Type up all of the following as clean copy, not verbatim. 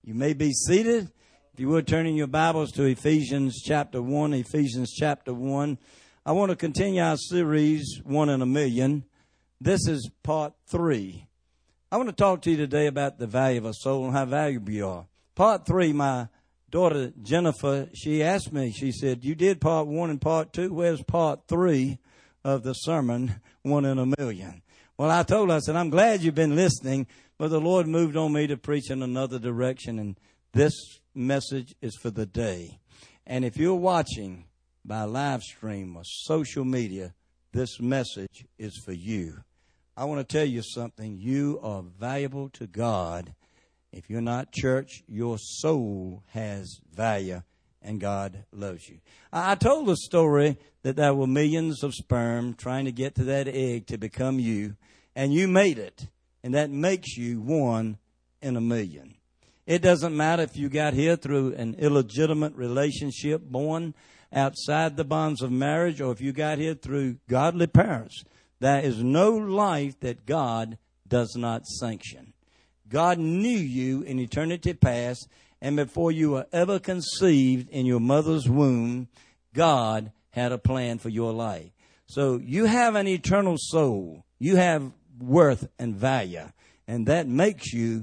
You may be seated. If you would, turn in your Bibles to Ephesians chapter 1. Ephesians chapter 1. I want to continue our series, 1 in a Million. This is part 3. I want to talk to you today about the value of a soul and how valuable you are. Part 3, my daughter Jennifer, she asked me, she said, you did part 1 and part 2. Where's part 3 of the sermon, 1 in a Million? Well, I told her, I said, I'm glad you've been listening, but the Lord moved on me to preach in another direction, and this message is for the day. And if you're watching by live stream or social media, this message is for you. I want to tell you something. You are valuable to God. If you're not church, your soul has value, and God loves you. I told the story that there were millions of sperm trying to get to that egg to become you, and you made it, and that makes you 1 in a million. It doesn't matter if you got here through an illegitimate relationship, born outside the bonds of marriage, or if you got here through godly parents. There is no life that God does not sanction. God knew you in eternity past, and before you were ever conceived in your mother's womb, God had a plan for your life. So you have an eternal soul. You have worth and value, and that makes you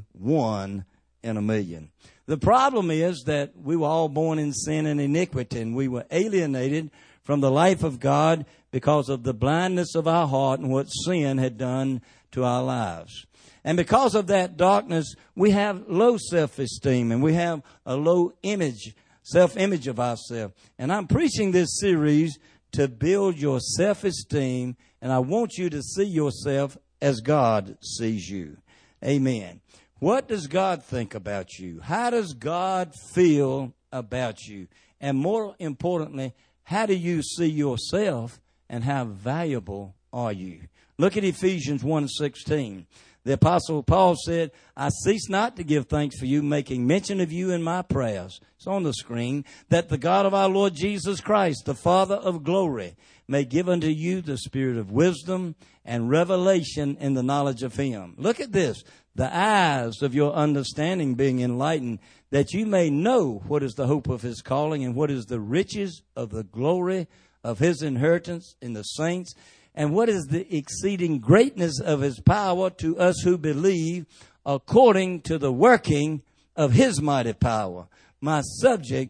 1 in a million. The problem is that we were all born in sin and iniquity, and we were alienated from the life of God because of the blindness of our heart and what sin had done to our lives. And because of that darkness, we have low self-esteem, and we have a low self-image of ourselves. And I'm preaching this series to build your self-esteem, and I want you to see yourself as God sees you. Amen. What does God think about you? How does God feel about you? And more importantly, how do you see yourself, and how valuable are you? Look at Ephesians 1:16. The Apostle Paul said, I cease not to give thanks for you, making mention of you in my prayers. It's on the screen. That the God of our Lord Jesus Christ, the Father of glory, may give unto you the spirit of wisdom and revelation in the knowledge of him. Look at this. The eyes of your understanding being enlightened, that you may know what is the hope of his calling, and what is the riches of the glory of his inheritance in the saints, and what is the exceeding greatness of his power to us who believe, according to the working of his mighty power. My subject,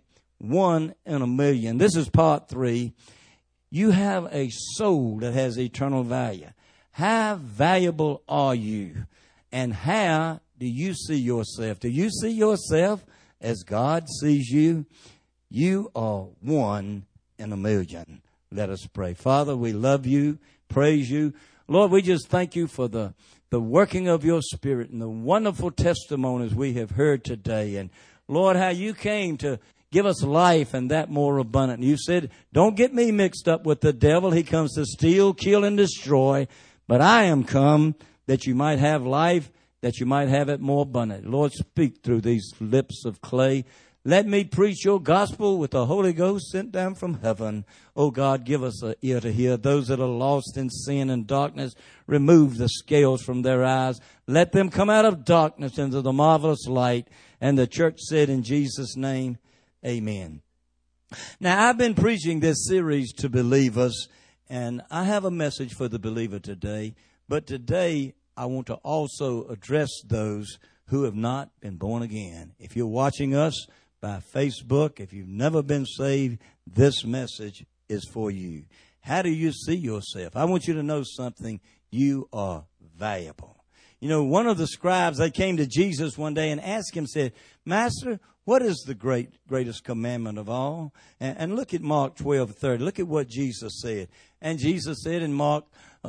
1 in a million. This is part 3. You have a soul that has eternal value. How valuable are you? And how do you see yourself? Do you see yourself as God sees you? You are 1 in a million. Let us pray. Father, we love you, praise you. Lord, we just thank you for the working of your Spirit and the wonderful testimonies we have heard today. And Lord, how you came to give us life and that more abundant. You said, don't get me mixed up with the devil. He comes to steal, kill, and destroy. But I am come that you might have life, that you might have it more abundant. Lord, speak through these lips of clay. Let me preach your gospel with the Holy Ghost sent down from heaven. Oh God, give us an ear to hear. Those that are lost in sin and darkness, remove the scales from their eyes. Let them come out of darkness into the marvelous light. And the church said in Jesus' name, amen. Now, I've been preaching this series to believers, and I have a message for the believer today. But today, I want to also address those who have not been born again. If you're watching us by Facebook, if you've never been saved, this message is for you. How do you see yourself? I want you to know something. You are valuable. You know, one of the scribes, they came to Jesus one day and asked him, said, Master, what is the greatest commandment of all? And look at Mark 12:30. Look at what Jesus said. And Jesus said in Mark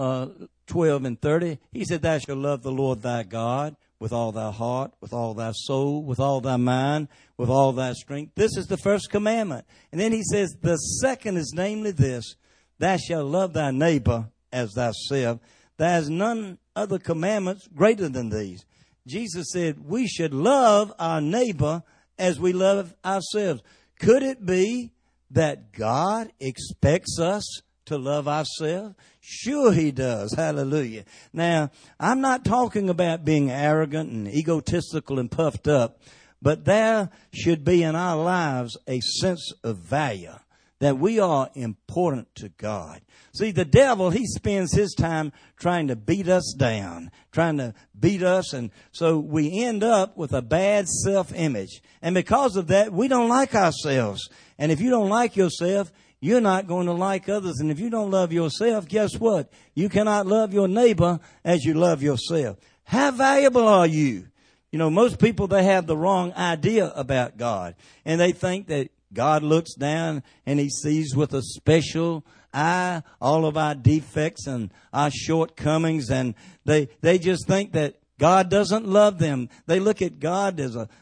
12:30, he said, thou shalt love the Lord thy God with all thy heart, with all thy soul, with all thy mind, with all thy strength. This is the first commandment. And then he says, the second is namely this, thou shalt love thy neighbor as thyself. There is none other commandments greater than these. Jesus said we should love our neighbor as we love ourselves. Could it be that God expects us to love ourselves? Sure he does. Hallelujah. Now, I'm not talking about being arrogant and egotistical and puffed up, But there should be in our lives a sense of value, that we are important to God. See, the devil, he spends his time trying to beat us down, trying to beat us, and so we end up with a bad self-image. And because of that, we don't like ourselves. And if you don't like yourself, you're not going to like others. And if you don't love yourself, guess what? You cannot love your neighbor as you love yourself. How valuable are you? You know, most people, they have the wrong idea about God. And they think that God looks down and he sees with a special eye all of our defects and our shortcomings. And they just think that God doesn't love them. They look at God as a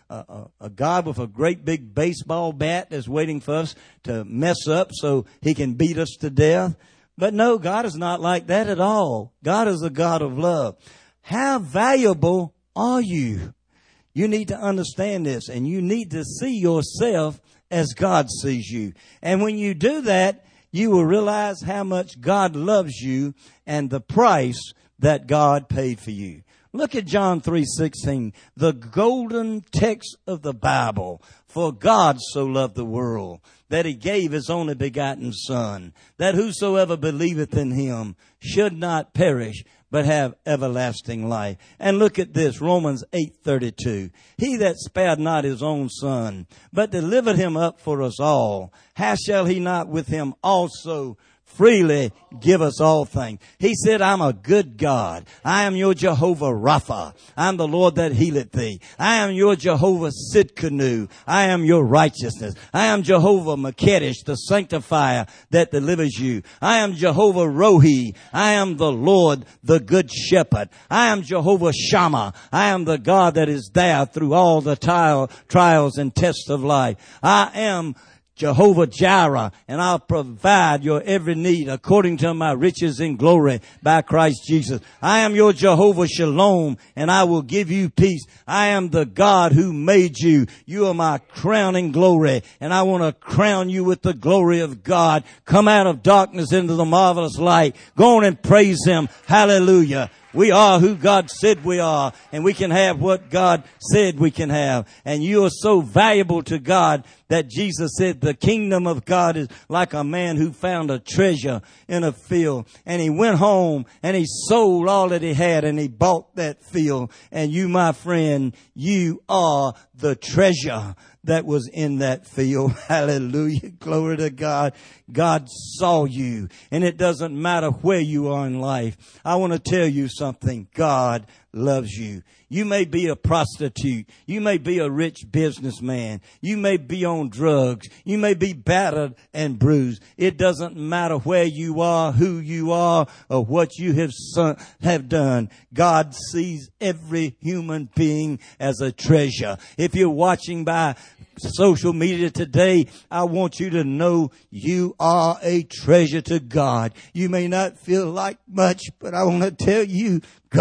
God with a great big baseball bat that's waiting for us to mess up so he can beat us to death. But no, God is not like that at all. God is a God of love. How valuable are you? You need to understand this, and you need to see yourself as God sees you. And when you do that, you will realize how much God loves you and the price that God paid for you. Look at John 3:16, the golden text of the Bible. For God so loved the world that he gave his only begotten Son, that whosoever believeth in him should not perish, but have everlasting life. And look at this, Romans 8:32. He that spared not his own Son, but delivered him up for us all, how shall he not with him also freely give us all things? He said, I'm a good God. I am your Jehovah Rapha. I'm the Lord that healeth thee. I am your Jehovah Sidkenu. I am your righteousness. I am Jehovah Makedesh, the sanctifier that delivers you. I am Jehovah Rohi. I am the Lord, the good shepherd. I am Jehovah Shammah. I am the God that is there through all the trials and tests of life. I am Jehovah Jireh, and I'll provide your every need according to my riches in glory by Christ Jesus. I am your Jehovah Shalom, and I will give you peace. I am the God who made you. You are my crowning glory, and I want to crown you with the glory of God. Come out of darkness into the marvelous light. Go on and praise him. Hallelujah. We are who God said we are, and we can have what God said we can have. And you are so valuable to God that Jesus said the kingdom of God is like a man who found a treasure in a field. And he went home and he sold all that he had and he bought that field. And you, my friend, you are the treasure that was in that field. Hallelujah. Glory to God. God saw you, and it doesn't matter where you are in life. I want to tell you something. God loves you. You may be a prostitute. You may be a rich businessman. You may be on drugs. You may be battered and bruised. It doesn't matter where you are, who you are, or what you have done. God sees every human being as a treasure. If you're watching by social media today, I want you to know you are a treasure to God. You may not feel like much, but I want to tell you,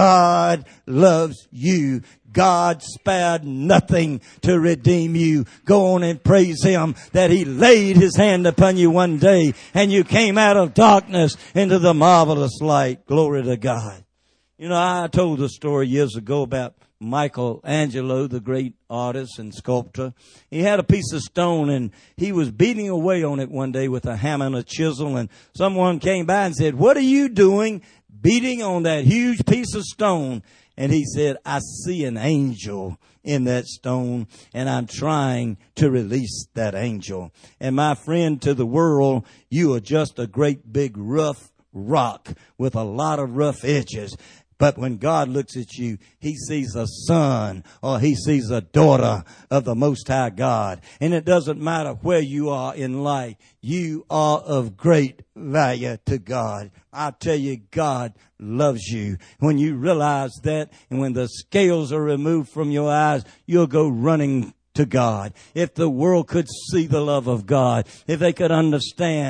God loves you. God spared nothing to redeem you. Go on and praise him that he laid his hand upon you one day and you came out of darkness into the marvelous light. Glory to God. You know, I told a story years ago about Michelangelo, the great artist and sculptor. He had a piece of stone and he was beating away on it one day with a hammer and a chisel, and someone came by and said, "What are you doing beating on that huge piece of stone?" And he said, "I see an angel in that stone, and I'm trying to release that angel." And my friend, to the world, you are just a great big rough rock with a lot of rough edges. But when God looks at you, he sees a son or he sees a daughter of the Most High God. And it doesn't matter where you are in life. You are of great value to God. I tell you, God loves you. When you realize that, and when the scales are removed from your eyes, you'll go running to God. If the world could see the love of God, if they could understand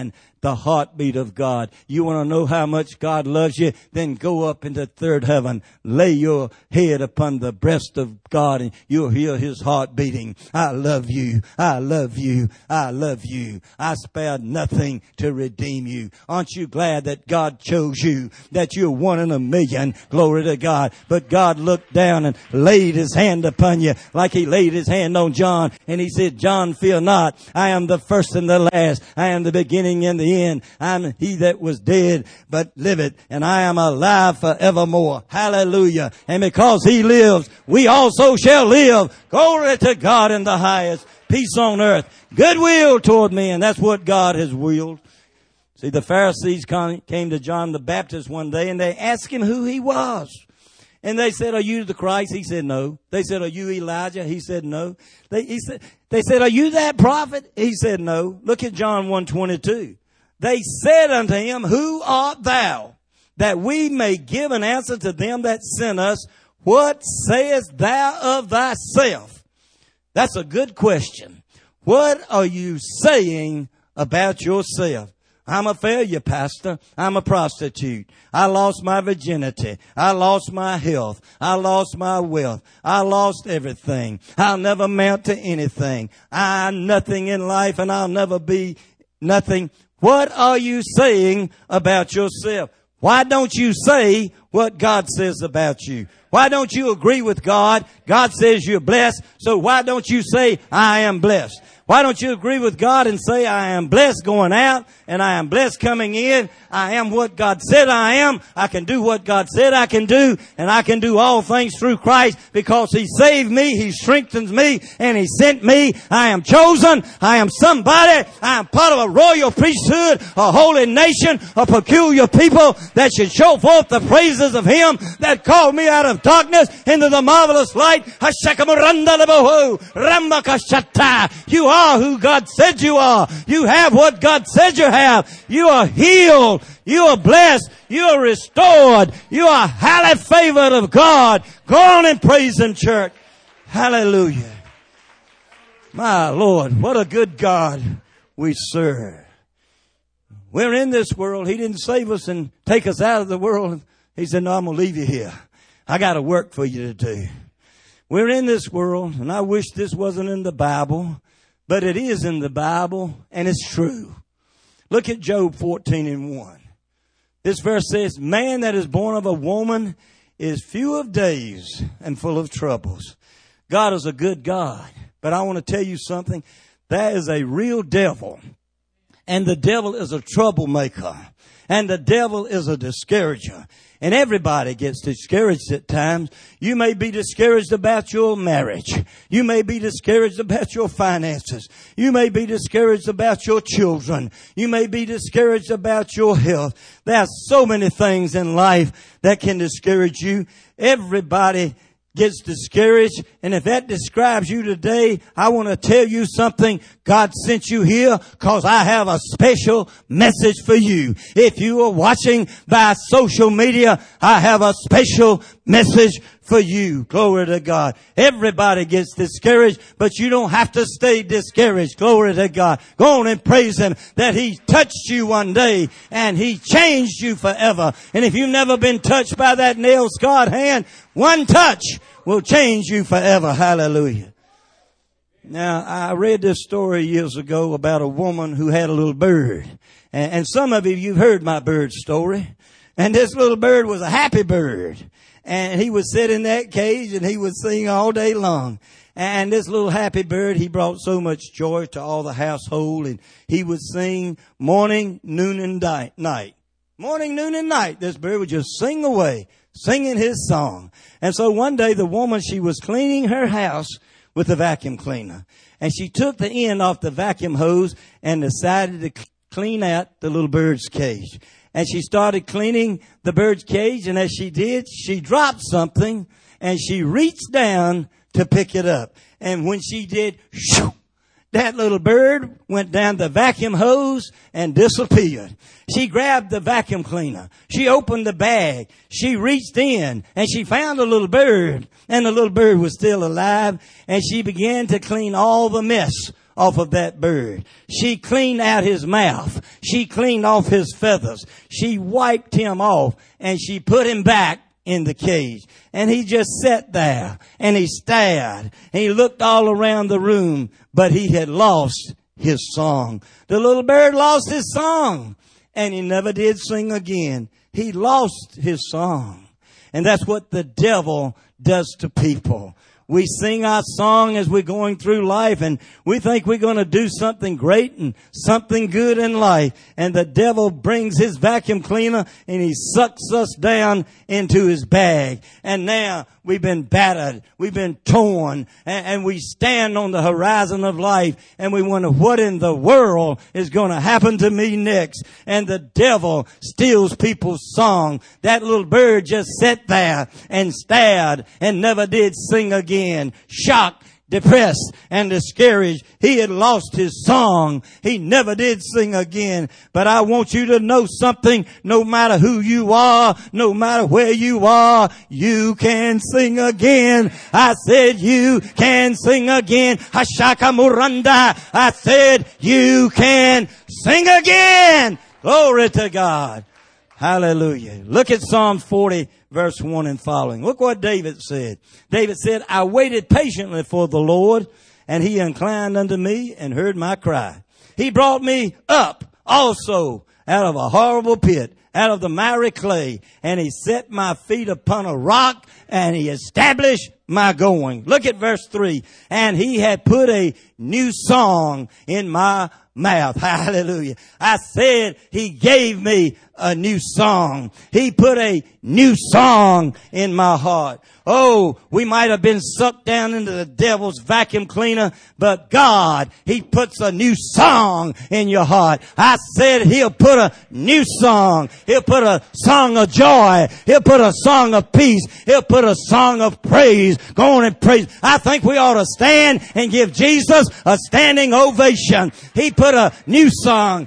the heartbeat of God. You want to know how much God loves you? Then go up into third heaven. Lay your head upon the breast of God and you'll hear His heart beating. I love you. I love you. I love you. I spared nothing to redeem you. Aren't you glad that God chose you? That you're one in a million. Glory to God. But God looked down and laid His hand upon you like He laid His hand on John. And He said, John, fear not. I am the first and the last. I am the beginning and the end. I am He that was dead but liveth, and I am alive forevermore. Hallelujah. And because He lives, we also shall live. Glory to God in the highest. Peace on earth. Goodwill toward men. That's what God has willed. See, the Pharisees came to John the Baptist one day and they asked him who he was. And they said, are you the Christ? He said, no. They said, are you Elijah? He said, no. They said, are you that prophet? He said, no. Look at John 1:22. They said unto him, who art thou? That we may give an answer to them that sent us. What sayest thou of thyself? That's a good question. What are you saying about yourself? I'm a failure, Pastor. I'm a prostitute. I lost my virginity. I lost my health. I lost my wealth. I lost everything. I'll never amount to anything. I'm nothing in life and I'll never be nothing. What are you saying about yourself? Why don't you say what God says about you? Why don't you agree with God? God says you're blessed. So why don't you say, I am blessed? Why don't you agree with God and say, I am blessed going out and I am blessed coming in. I am what God said I am. I can do what God said I can do, and I can do all things through Christ because He saved me, He strengthens me, and He sent me. I am chosen. I am somebody. I am part of a royal priesthood, a holy nation, a peculiar people that should show forth the praises of Him that called me out of darkness into the marvelous light. You are who God said you are. You have what God said you have. You are healed. You are blessed. You are restored. You are highly favored of God. Go on and praise Him, church. Hallelujah. My Lord, what a good God we serve. We're in this world. He didn't save us and take us out of the world. He said, no, I'm going to leave you here. I got a work for you to do. We're in this world, and I wish this wasn't in the Bible, but it is in the Bible, and it's true. Look at Job 14:1. This verse says, man that is born of a woman is few of days and full of troubles. God is a good God, but I want to tell you something. There is a real devil, and the devil is a troublemaker, and the devil is a discourager. And everybody gets discouraged at times. You may be discouraged about your marriage. You may be discouraged about your finances. You may be discouraged about your children. You may be discouraged about your health. There are so many things in life that can discourage you. Everybody gets discouraged. And if that describes you today, I want to tell you something. God sent you here because I have a special message for you. If you are watching by social media, I have a special message for you. Glory to God. Everybody gets discouraged, but you don't have to stay discouraged. Glory to God. Go on and praise Him that He touched you one day and He changed you forever. And if you've never been touched by that nail-scarred hand, one touch will change you forever. Hallelujah. Now, I read this story years ago about a woman who had a little bird. And some of you've heard my bird story. And this little bird was a happy bird. And he would sit in that cage and he would sing all day long. And this little happy bird, he brought so much joy to all the household. And he would sing morning, noon, and night. Morning, noon, and night. This bird would just sing away, singing his song. And so one day the woman, she was cleaning her house with a vacuum cleaner. And she took the end off the vacuum hose and decided to clean out the little bird's cage. And she started cleaning the bird's cage. And as she did, she dropped something and she reached down to pick it up. And when she did, shoo, that little bird went down the vacuum hose and disappeared. She grabbed the vacuum cleaner. She opened the bag. She reached in and she found the little bird. And the little bird was still alive. And she began to clean all the mess off of that bird. She cleaned out his mouth. She cleaned off his feathers. She wiped him off and she put him back in the cage. And he just sat there and he stared and he looked all around the room, but he had lost his song. The little bird lost his song and he never did sing again. He lost his song. And that's what the devil does to people. We sing our song as we're going through life and we think we're going to do something great and something good in life. And the devil brings his vacuum cleaner and he sucks us down into his bag. And now we've been battered. We've been torn and we stand on the horizon of life and we wonder what in the world is going to happen to me next. And the devil steals people's song. That little bird just sat there and stared and never did sing again. Shocked, depressed, and discouraged. He had lost his song. He never did sing again. But I want you to know something. No matter who you are, no matter where you are, you can sing again. I said you can sing again. Hashaka Muranda. I said you can sing again. Glory to God. Hallelujah. Look at Psalm 40. Verse 1 and following. Look what David said. David said, I waited patiently for the Lord, and he inclined unto me and heard my cry. He brought me up also out of a horrible pit, out of the miry clay, and he set my feet upon a rock, and he established my going. Look at verse 3. And he had put a new song in my mouth. Hallelujah. I said he gave me a new song. He put a new song in my heart. Oh, we might have been sucked down into the devil's vacuum cleaner, but God, he puts a new song in your heart. I said he'll put a new song. He'll put a song of joy. He'll put a song of peace. He'll put a song of praise. Go on and praise. I think we ought to stand and give Jesus a standing ovation. He put a new song.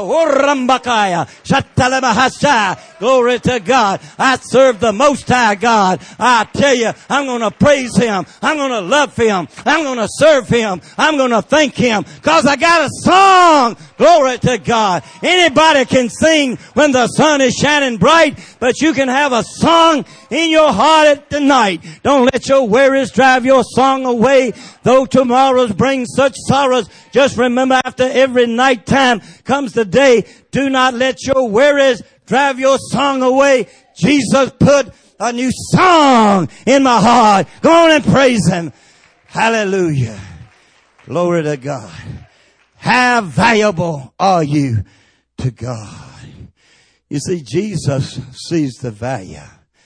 Glory to God. I serve the Most High God. I tell you, I'm going to praise him. I'm going to love him. I'm going to serve him. I'm going to thank him because I got a song. Glory to God. Anybody can sing when the sun is shining bright, but you can have a song in your heart at the night. Don't let your worries drive your song away. Though tomorrows bring such sorrows, just remember after every nighttime comes the day. Do not let your worries drive your song away. Jesus put a new song in my heart. Go on and praise him. Hallelujah. Glory to God. How valuable are you to God? You see, Jesus sees the value.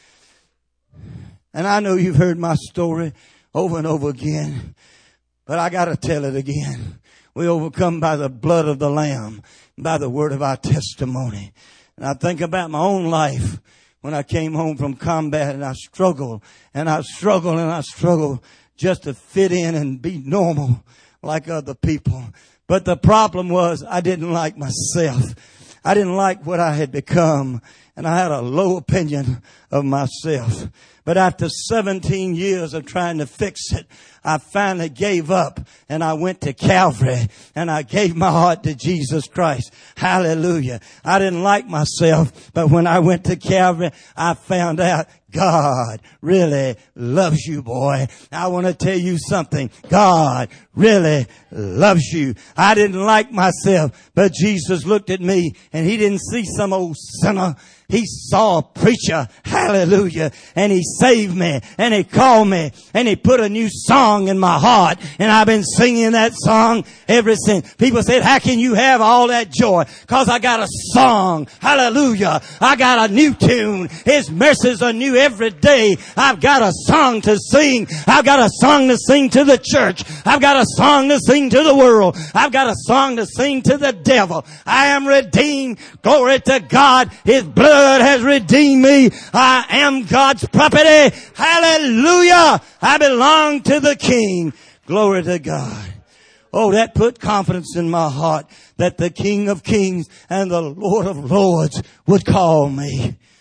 And I know you've heard my story over and over again, but I got to tell it again. We overcome by the blood of the Lamb, by the word of our testimony. And I think about my own life when I came home from combat and I struggled and I struggled and I struggled just to fit in and be normal like other people. But the problem was I didn't like myself. I didn't like what I had become, and I had a low opinion of myself. But after 17 years of trying to fix it, I finally gave up and I went to Calvary and I gave my heart to Jesus Christ. Hallelujah. I didn't like myself, but when I went to Calvary, I found out God really loves you, boy. I want to tell you something. God really loves you. I didn't like myself, but Jesus looked at me and he didn't see some old sinner. He saw a preacher. Hallelujah. And he saved me and he called me and he put a new song in my heart. And I've been singing that song ever since. People said, how can you have all that joy? Cause I got a song. Hallelujah. I got a new tune. His mercies are new every day. I've got a song to sing. I've got a song to sing to the church. I've got a song to sing to the world. I've got a song to sing to the devil. I am redeemed. Glory to God. His blood has redeemed me. I am God's property. Hallelujah. I belong to the King. Glory to God. Oh, that put confidence in my heart that the King of Kings and the Lord of Lords would call me.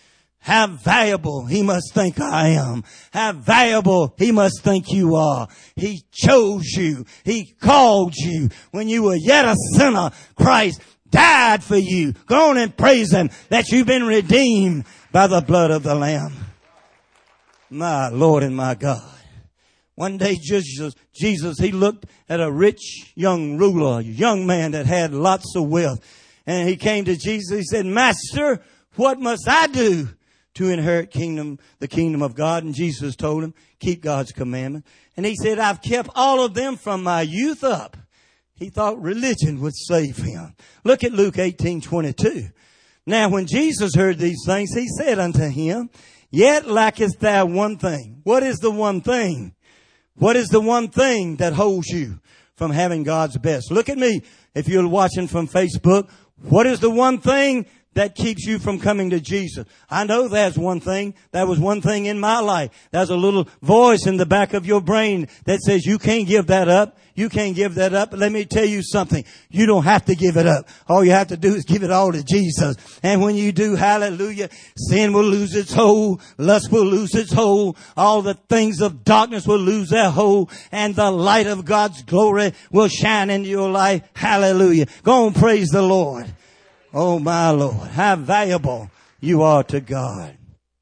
How valuable he must think I am. How valuable he must think you are. He chose you. He called you. When you were yet a sinner, Christ died for you. Go on and praise him that you've been redeemed by the blood of the Lamb. My Lord and my God. One day Jesus, he looked at a rich young ruler, a young man that had lots of wealth. And he came to Jesus. He said, Master, what must I do to inherit the kingdom of God? And Jesus told him, keep God's commandment. And he said, I've kept all of them from my youth up. He thought religion would save him. Look at Luke 18:22. Now when Jesus heard these things, he said unto him, yet lackest thou one thing. What is the one thing? What is the one thing that holds you from having God's best? Look at me. If you're watching from Facebook, what is the one thing that keeps you from coming to Jesus? I know there's one thing. That was one thing in my life. There's a little voice in the back of your brain that says you can't give that up. You can't give that up. But let me tell you something. You don't have to give it up. All you have to do is give it all to Jesus. And when you do, hallelujah, sin will lose its hold. Lust will lose its hold. All the things of darkness will lose their hold. And the light of God's glory will shine into your life. Hallelujah. Go on, praise the Lord. Oh, my Lord, how valuable you are to God.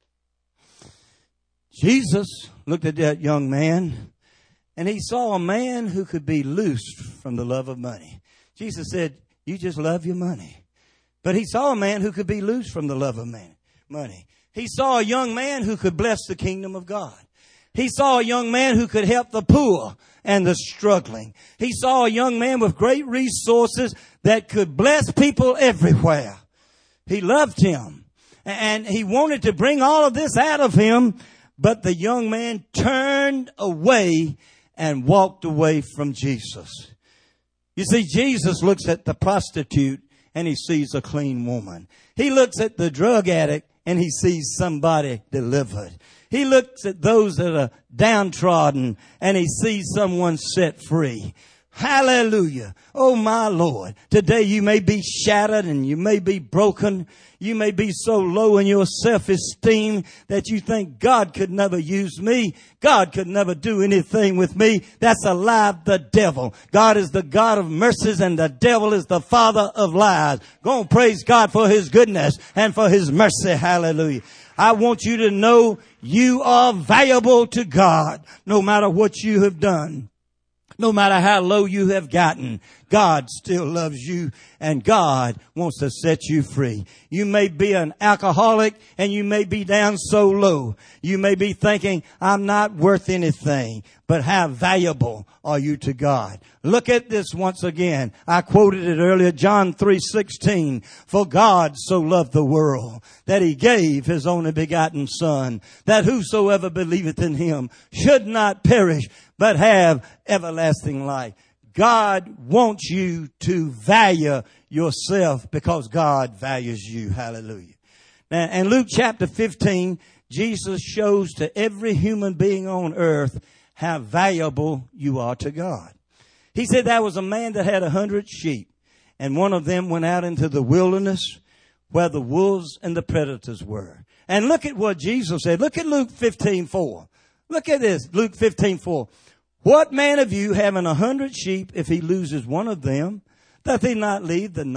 Jesus looked at that young man, and he saw a man who could be loosed from the love of money. Jesus said, you just love your money. But he saw a man who could be loosed from the love of money. He saw a young man who could bless the kingdom of God. He saw a young man who could help the poor and the struggling. He saw a young man with great resources that could bless people everywhere. He loved him, and he wanted to bring all of this out of him, but the young man turned away and walked away from Jesus. You see, Jesus looks at the prostitute and he sees a clean woman. He looks at the drug addict and he sees somebody delivered. He looks at those that are downtrodden and he sees someone set free. Hallelujah. Oh, my Lord. Today you may be shattered and you may be broken. You may be so low in your self-esteem that you think God could never use me. God could never do anything with me. That's a lie of the devil. God is the God of mercies and the devil is the father of lies. Go and praise God for his goodness and for his mercy. Hallelujah. I want you to know you are valuable to God no matter what you have done. No matter how low you have gotten, God still loves you and God wants to set you free. You may be an alcoholic and you may be down so low. You may be thinking, I'm not worth anything. But how valuable are you to God? Look at this once again. I quoted it earlier, John 3:16. For God so loved the world that he gave his only begotten Son, that whosoever believeth in him should not perish, but have everlasting life. God wants you to value yourself because God values you. Hallelujah. Now, in Luke chapter 15, Jesus shows to every human being on earth how valuable you are to God. He said there was a man that had 100 sheep, and one of them went out into the wilderness where the wolves and the predators were. And look at what Jesus said. Look at Luke 15:4. Look at this, Luke 15:4. What man of you having 100 sheep, if he loses one of them, doth he not leave the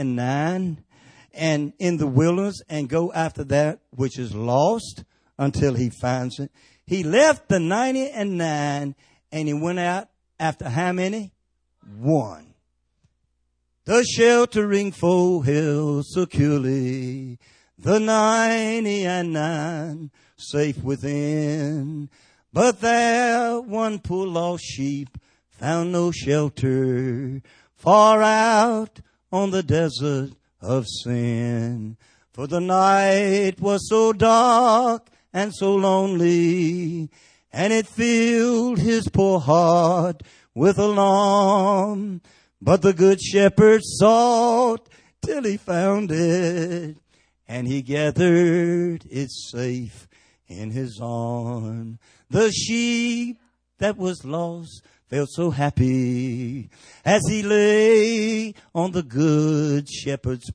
99 and in the wilderness and go after that which is lost until he finds it? He left the 99 and he went out after how many? One. The sheltering foe held securely, the 99 safe within. But there one poor lost sheep found no shelter, far out on the desert of sin. For the night was so dark and so lonely, and it filled his poor heart with alarm. But the good shepherd sought till he found it, and he gathered it safe in his arm. The sheep that was lost felt so happy as he lay on the good shepherd's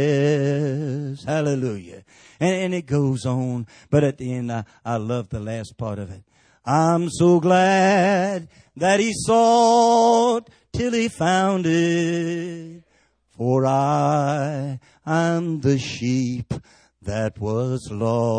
breast. Hallelujah. And it goes on. But at the end, I love the last part of it. I'm so glad that he sought till he found it. For I'm the sheep that was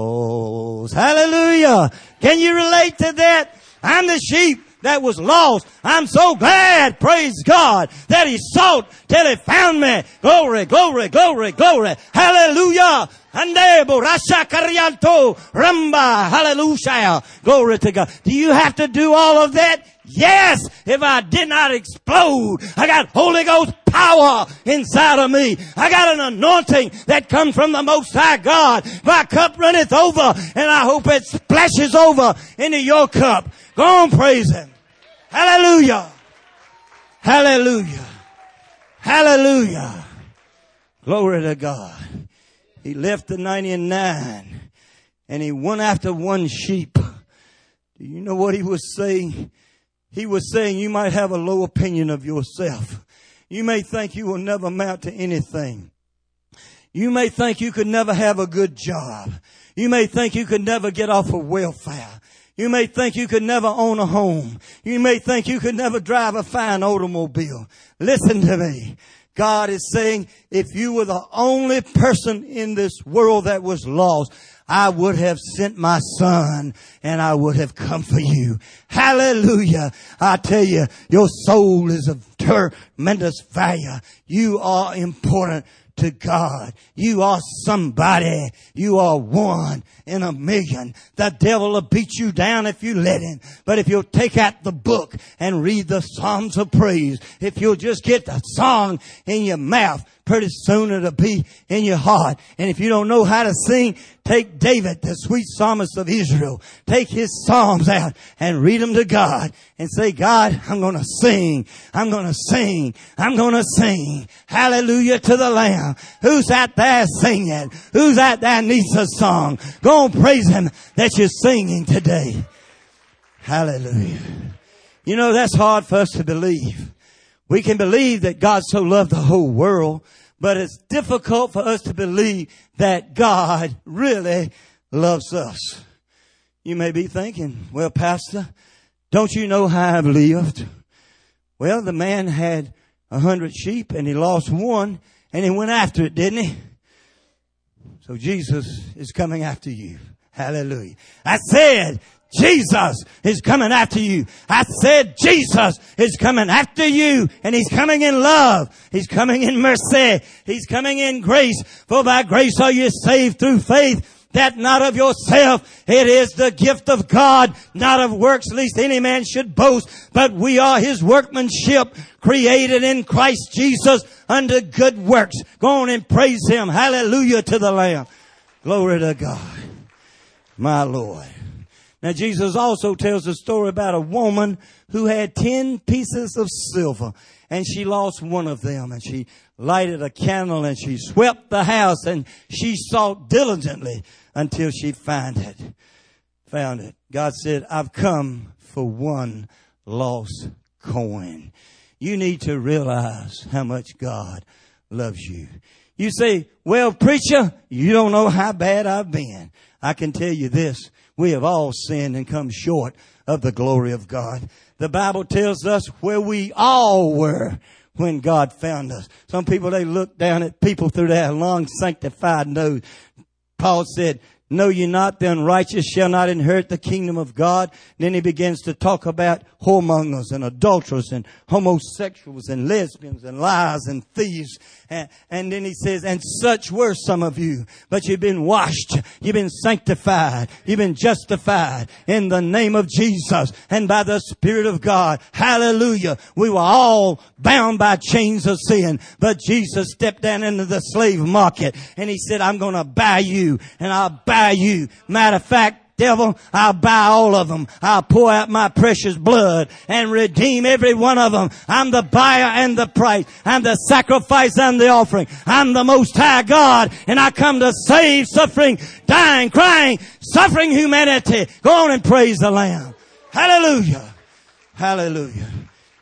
lost. Hallelujah. Can you relate to that? I'm the sheep that was lost. I'm so glad, praise God, that he sought till he found me. Glory, glory, glory, glory. Hallelujah. Andebo rasha karianto ramba. Hallelujah. Glory to God. Do you have to do all of that? Yes. If I did not explode, I got Holy Ghost power inside of me. I got an anointing that comes from the Most High God. My cup runneth over, and I hope it splashes over into your cup. Go on, praise him. Hallelujah. Hallelujah. Hallelujah. Glory to God. He left the 99 and he went after one sheep. Do you know what he was saying? He was saying you might have a low opinion of yourself. You may think you will never amount to anything. You may think you could never have a good job. You may think you could never get off of welfare. You may think you could never own a home. You may think you could never drive a fine automobile. Listen to me. God is saying, if you were the only person in this world that was lost, I would have sent my son and I would have come for you. Hallelujah. I tell you, your soul is of tremendous value. You are important to God. You are somebody. You are one in a million. The devil will beat you down if you let him. But if you'll take out the book and read the Psalms of praise, if you'll just get the song in your mouth, pretty soon it'll be in your heart. And if you don't know how to sing, take David, the sweet psalmist of Israel. Take his psalms out and read them to God and say, God, I'm going to sing. I'm going to sing. I'm going to sing. Hallelujah to the Lamb. Who's out there singing? Who's out there needs a song? Go and praise him that you're singing today. Hallelujah. You know, that's hard for us to believe. We can believe that God so loved the whole world, but it's difficult for us to believe that God really loves us. You may be thinking, well, Pastor, don't you know how I've lived? Well, the man had 100 sheep and he lost one and he went after it, didn't he? So Jesus is coming after you. Hallelujah. I said, Jesus is coming after you. I said Jesus is coming after you, and he's coming in love. He's coming in mercy. He's coming in grace. For by grace are you saved through faith, that not of yourself. It is the gift of God, not of works, lest any man should boast. But we are his workmanship, created in Christ Jesus unto good works. Go on and praise him. Hallelujah to the Lamb. Glory to God. My Lord. Now, Jesus also tells a story about a woman who had 10 pieces of silver, and she lost one of them, and she lighted a candle, and she swept the house, and she sought diligently until she found it. God said, I've come for one lost coin. You need to realize how much God loves you. You say, well, preacher, you don't know how bad I've been. I can tell you this. We have all sinned and come short of the glory of God. The Bible tells us where we all were when God found us. Some people, they look down at people through their long sanctified nose. Paul said, know ye not the unrighteous shall not inherit the kingdom of God? Then he begins to talk about whoremongers and adulterers and homosexuals and lesbians and liars and thieves. And then he says, and such were some of you, but you've been washed, you've been sanctified, you've been justified in the name of Jesus and by the Spirit of God. Hallelujah. We were all bound by chains of sin, but Jesus stepped down into the slave market and he said, I'm going to buy you and I'll buy you. Matter of fact, devil, I'll buy all of them. I'll pour out my precious blood and redeem every one of them. I'm the buyer and the price. I'm the sacrifice and the offering. I'm the Most High God, and I come to save suffering, dying, crying, suffering humanity. Go on and praise the Lamb. Hallelujah. Hallelujah.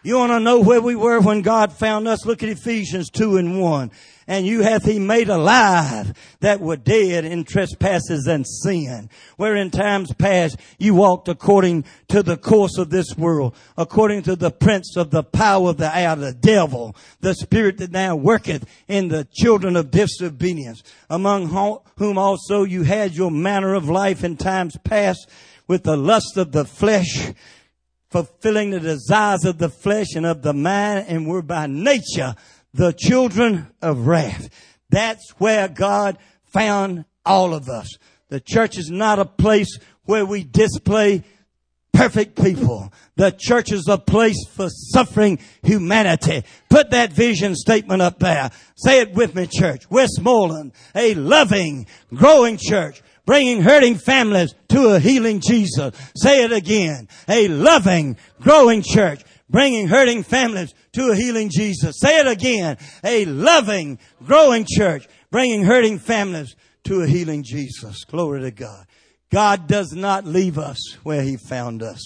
You want to know where we were when God found us? Look at Ephesians 2:1. And you hath he made alive that were dead in trespasses and sin, where in times past you walked according to the course of this world, according to the prince of the power of the air, the devil, the spirit that now worketh in the children of disobedience, among whom also you had your manner of life in times past, with the lust of the flesh, fulfilling the desires of the flesh and of the mind, and were by nature the children of wrath. That's where God found all of us. The church is not a place where we display perfect people. The church is a place for suffering humanity. Put that vision statement up there. Say it with me, church. Westmoreland, a loving, growing church, bringing hurting families to a healing Jesus. Say it again. A loving, growing church, bringing hurting families to a healing Jesus. Say it again. A loving, growing church, bringing hurting families to a healing Jesus. Glory to God. God does not leave us where he found us.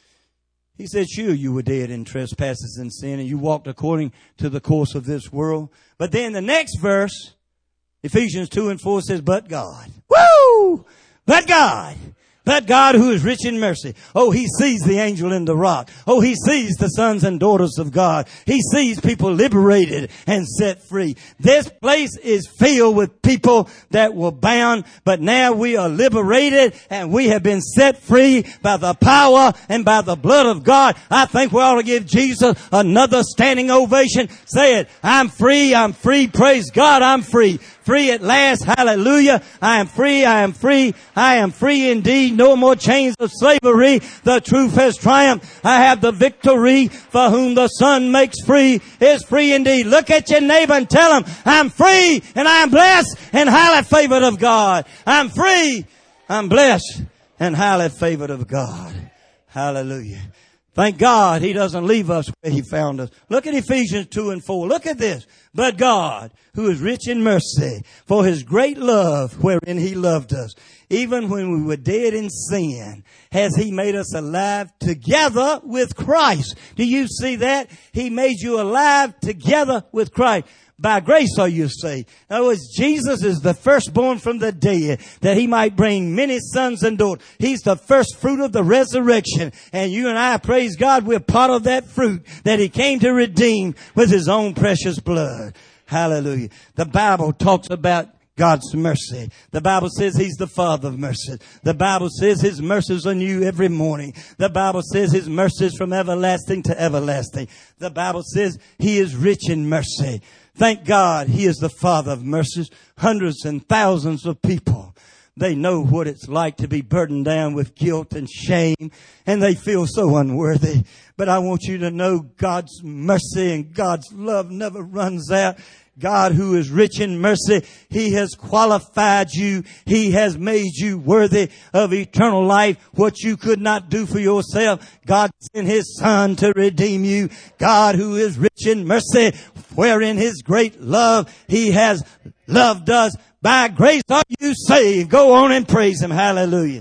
He said, sure, you were dead in trespasses and sin, and you walked according to the course of this world. But then the next verse, Ephesians 2:4 says, but God. Woo! But God. But God who is rich in mercy. Oh, he sees the angel in the rock. Oh, he sees the sons and daughters of God. He sees people liberated and set free. This place is filled with people that were bound, but now we are liberated and we have been set free by the power and by the blood of God. I think we ought to give Jesus another standing ovation. Say it. I'm free. I'm free. Praise God. I'm free. Free at last. Hallelujah. I am free. I am free. I am free indeed. No more chains of slavery. The truth has triumphed. I have the victory. For whom the Son makes free is free indeed. Look at your neighbor and tell him, I'm free and I am blessed and highly favored of God. I'm free. I'm blessed and highly favored of God. Hallelujah. Thank God he doesn't leave us where he found us. Look at Ephesians 2:4. Look at this. But God, who is rich in mercy, for his great love wherein he loved us, even when we were dead in sin, has he made us alive together with Christ. Do you see that? He made you alive together with Christ. By grace are you saved. In other words, Jesus is the firstborn from the dead, that he might bring many sons and daughters. He's the first fruit of the resurrection. And you and I, praise God, we're part of that fruit that he came to redeem with his own precious blood. Hallelujah. The Bible talks about God's mercy. The Bible says he's the Father of mercy. The Bible says his mercies are new every morning. The Bible says his mercies from everlasting to everlasting. The Bible says he is rich in mercy. Thank God he is the Father of mercies. Hundreds and thousands of people, they know what it's like to be burdened down with guilt and shame, and they feel so unworthy. But I want you to know God's mercy and God's love never runs out. God who is rich in mercy, he has qualified you. He has made you worthy of eternal life. What you could not do for yourself, God sent his Son to redeem you. God who is rich in mercy, wherein his great love, he has loved us. By grace are you saved. Go on and praise him. Hallelujah.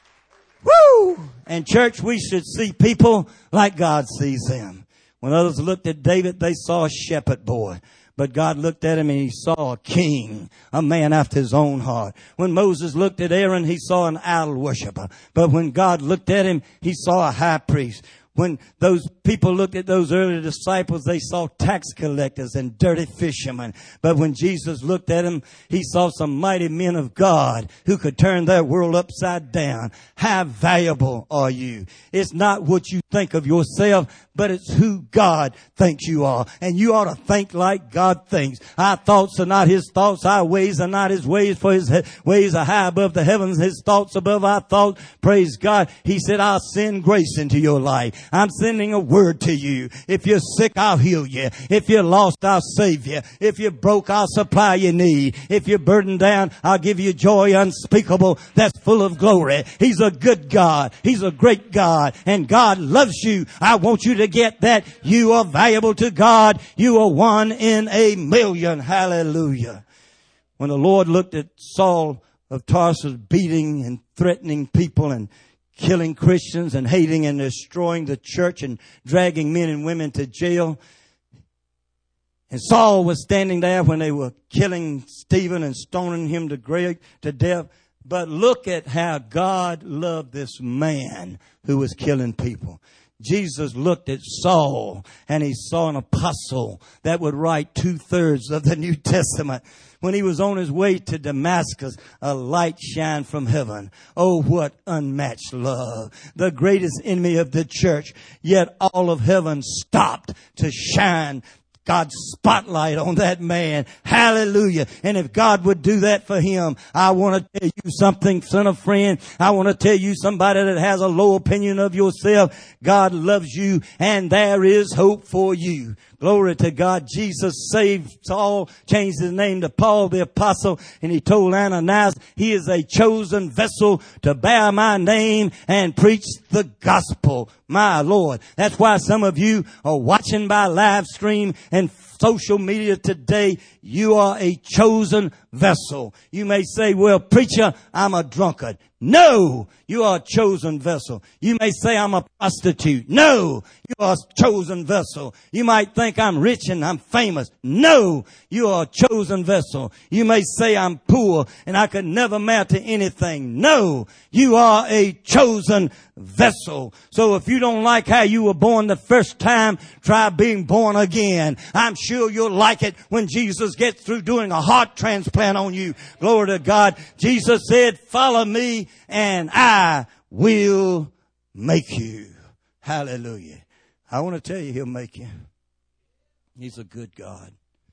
Woo! And church, we should see people like God sees them. When others looked at David, they saw a shepherd boy. But God looked at him and he saw a king, a man after his own heart. When Moses looked at Aaron, he saw an idol worshiper. But when God looked at him, he saw a high priest. When those people looked at those early disciples, they saw tax collectors and dirty fishermen. But when Jesus looked at them, he saw some mighty men of God who could turn their world upside down. How valuable are you? It's not what you think of yourself, but it's who God thinks you are. And you ought to think like God thinks. Our thoughts are not his thoughts. Our ways are not his ways, for his ways are high above the heavens. His thoughts above our thoughts. Praise God. He said, I'll send grace into your life. I'm sending a word to you. If you're sick, I'll heal you. If you're lost, I'll save you. If you're broke, I'll supply your need. If you're burdened down, I'll give you joy unspeakable that's full of glory. He's a good God. He's a great God. And God loves you. I want you to get that. You are valuable to God. You are one in a million. Hallelujah. When the Lord looked at Saul of Tarsus beating and threatening people and killing Christians and hating and destroying the church and dragging men and women to jail. And Saul was standing there when they were killing Stephen and stoning him to death. But look at how God loved this man who was killing people. Jesus looked at Saul and he saw an apostle that would write 2/3 of the New Testament. When he was on his way to Damascus, a light shined from heaven. Oh, what unmatched love. The greatest enemy of the church. Yet all of heaven stopped to shine God's spotlight on that man. Hallelujah. And if God would do that for him, I want to tell you something, son of friend. I want to tell you, somebody that has a low opinion of yourself, God loves you and there is hope for you. Glory to God. Jesus saved Saul, changed his name to Paul the apostle, and he told Ananias, he is a chosen vessel to bear my name and preach the gospel. My Lord. That's why some of you are watching by live stream and social media today. You are a chosen vessel. You may say, well, preacher, I'm a drunkard. No, you are a chosen vessel. You may say I'm a prostitute. No, you are a chosen vessel. You might think I'm rich and I'm famous. No, you are a chosen vessel. You may say I'm poor and I could never amount to anything. No, you are a chosen vessel. So if you don't like how you were born the first time, try being born again. I'm sure you'll like it when Jesus gets through doing a heart transplant on you. Glory to God. Jesus said, follow me and I will make you. Hallelujah. I want to tell you, he'll make you. He's a good God.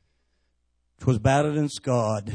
'Twas battered and scarred,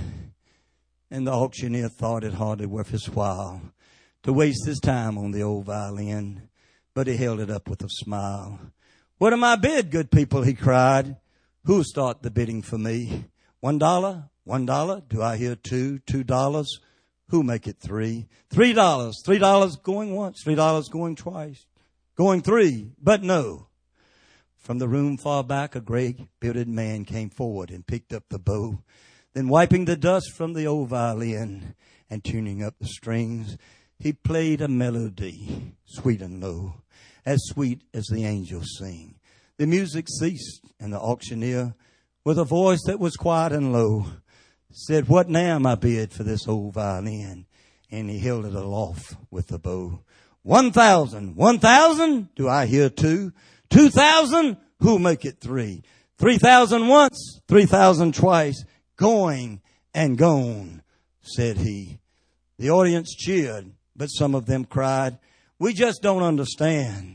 and the auctioneer thought it hardly worth his while to waste his time on the old violin, but he held it up with a smile. What am I bid, good people, he cried. Who'll start the bidding for me? $1? $1? Do I hear $2? Who'll make it $3? $3. $3 going once, $3 going twice, going three, but no. From the room far back, a gray-bearded man came forward and picked up the bow. Then wiping the dust from the old violin and tuning up the strings, he played a melody, sweet and low, as sweet as the angels sing. The music ceased, and the auctioneer, with a voice that was quiet and low, said, what now, my bid, for this old violin? And he held it aloft with the bow. 1,000. 1,000? Do I hear 2? 2,000? Who'll make it 3? 3,000 once, 3,000 twice. Going and gone, said he. The audience cheered, but some of them cried, we just don't understand.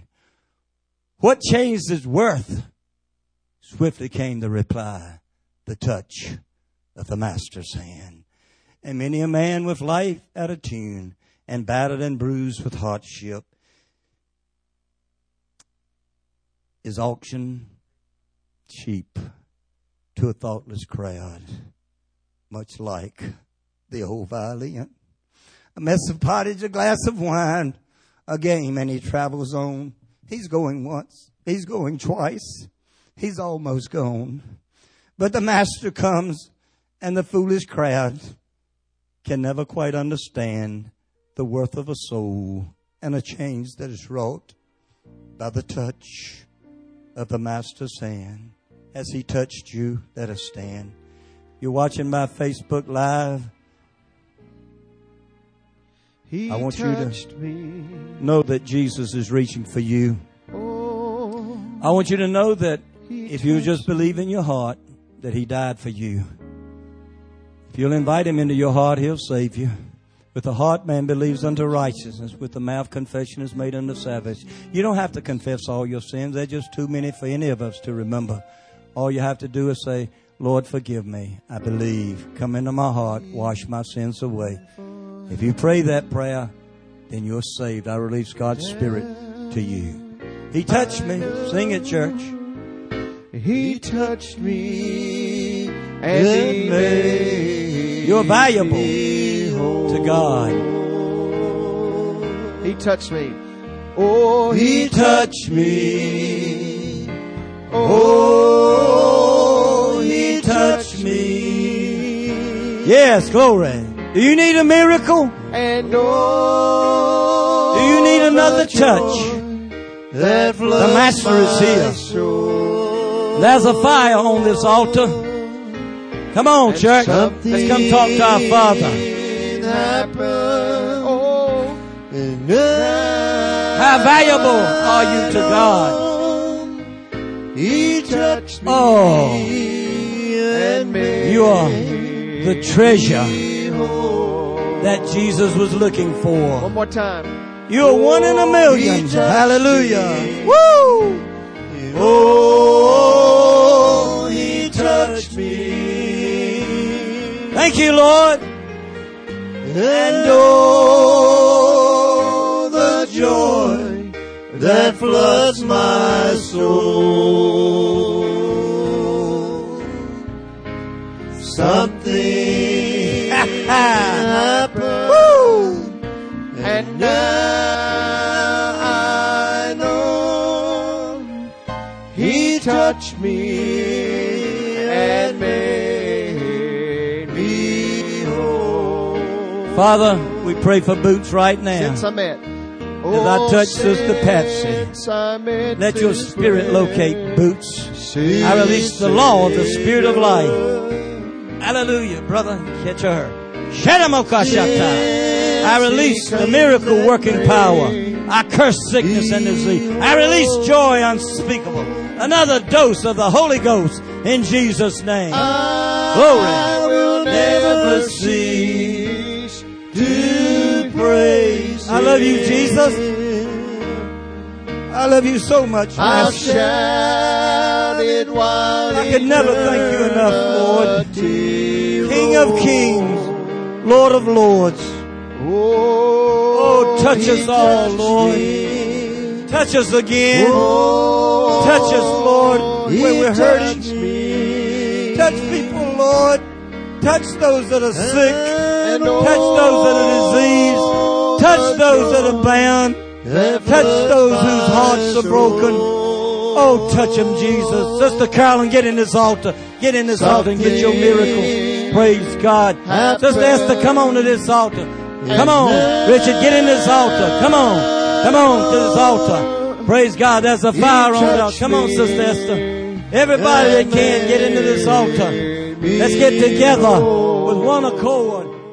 What changed his worth? Swiftly came the reply, the touch of the master's hand. And many a man with life out of tune and battered and bruised with hardship is auctioned cheap to a thoughtless crowd, much like the old violin. A mess of pottage, a glass of wine, a game, and he travels on. He's going once, he's going twice, he's almost gone. But the master comes, and the foolish crowd can never quite understand the worth of a soul and a change that is wrought by the touch of the master's hand. Has he touched you? Let us stand. You're watching my Facebook Live. I want you to know that Jesus is reaching for you. I want you to know that if you just believe in your heart that he died for you, if you'll invite him into your heart, he'll save you. With the heart man believes unto righteousness, with the mouth confession is made unto salvation. You don't have to confess all your sins. They're just too many for any of us to remember. All you have to do is say, Lord, forgive me. I believe. Come into my heart. Wash my sins away. If you pray that prayer, then you're saved. I release God's Spirit to you. He touched me. Sing it, church. He touched me and he made You're valuable to God. He touched me. Oh, he touched me. Oh, he touched me. Yes, glory. Do you need a miracle? And do you need an another touch. The Master is here. There's a fire on this altar. Come on, church. Let's come talk to our Father. How valuable are you to God? He touched me and made You are the treasure that Jesus was looking for. One more time. You are one in a million. Hallelujah. Woo! Oh, He touched me. Thank you, Lord. And oh, the joy that floods my soul. Something happened. Woo! And now I know He touched me and made me whole. Father, we pray for Boots right now. Since I met, As I touch Sister Patsy, let your spirit locate Boots. I release the law of the Spirit of life. Hallelujah, brother. Catch her. Shadamokashata. I release the miracle working power. I curse sickness and disease. I release joy unspeakable. Another dose of the Holy Ghost in Jesus' name. Glory. I will never cease to praise. I love you, Jesus. I love you so much. I'll shout it while I could never thank you enough, Lord. King of kings, Lord of lords. Oh, touch us all, Lord. Touch us again. Touch us, Lord, where we're hurting. Touch people, Lord. Touch those that are sick. Touch those that are diseased. Touch those that are bound. Touch those whose hearts are broken. Oh, touch them, Jesus. Sister Carolyn, get in this altar. Get in this altar and get your miracle. Praise God. Sister Esther, come on to this altar. Come on, Richard, get in this altar. Come on. Come on to this altar. Praise God. There's a fire on the altar. Come on, Sister Esther. Everybody that can, get into this altar. Let's get together with one accord.